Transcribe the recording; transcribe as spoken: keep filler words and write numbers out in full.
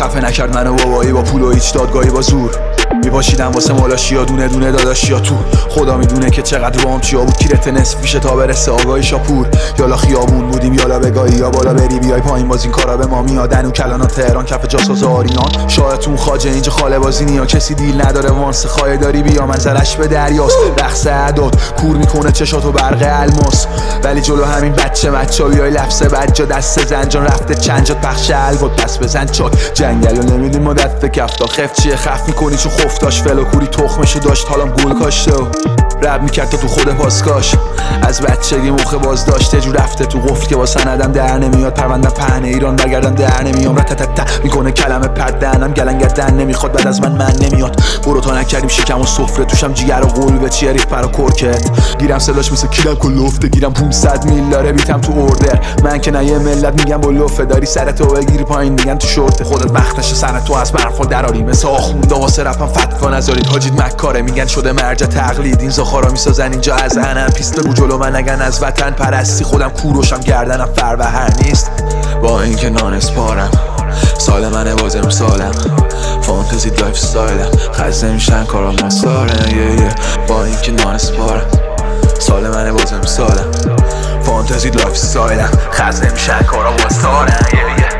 خفه نکرد منو بابایی با پول و هیچ دادگاهی با زور میباشیدم واسه مالاشیا دونه دونه داداشیا تو خدا میدونه که چقدر وام چیا بود کیرت نصف میشه تا برسه آگاهی شاپور یالا خیابون بودیم یالا بگاهی یا بالا بری بیای پایین باز این کارا به ما میادن و کلان تهران کف جاساز آریان شاهتون خواجه اینجا خاله بازی نیا کسی دیل نداره وانس خواهی داری بیا منظرش به دریاست رقص اعداد کور میکنه چشاتو برق الماس ولی جلو همین بچه مچا بیای لفظ بجا دست زنجان رفته چند جات پخش الگات پس بزن چاک جنگل و نمیدیم ما دست کفتا خف چیه خف میکنی چون خوف داشت فلوکوری تخمشو داشت حالم گول کاشته و رب میکرد تا تو خود پاسکاش از بچگی مخ باز داشته جو رفته تو قفل که با سندم در نمیاد پروندم پهن ایران برگردم در نمیام رتتت میکنه کلمه پردنم گلنگردن نمیخواد بعد از من من نمیاد برو تا نکردیم شکم و سفره توشم جیگر و قلبه چیه ریخ پرا کرکت گیرم صداش مثل کیرم کلفته گیرم پونصد میلیاره بیتم تو اوردر من که نه یه ملت میگم بلوفه داری سرتو بگیری پایین میگن تو شورت خودت وقتش سرتو از برفا دراری مثل آخوندا واسه رپم فتوا نذارید حاجید مکاره میگن شده مرجع تقلید این زخارا میسازن اینجا از انم پیست بگو جلو من نگن از وطن پرستی خودم کوروشم گردنم فر و هر نیست با اینکه نان اسپارم سال منه بازم سالم فانتزی لایف ستایلم خزه میشن کارا مساره یه یه با اینکه نان اسپارم سال منه بازم سالم فانتزی لایف ستایلم خزه میشن کارا مساره یه یه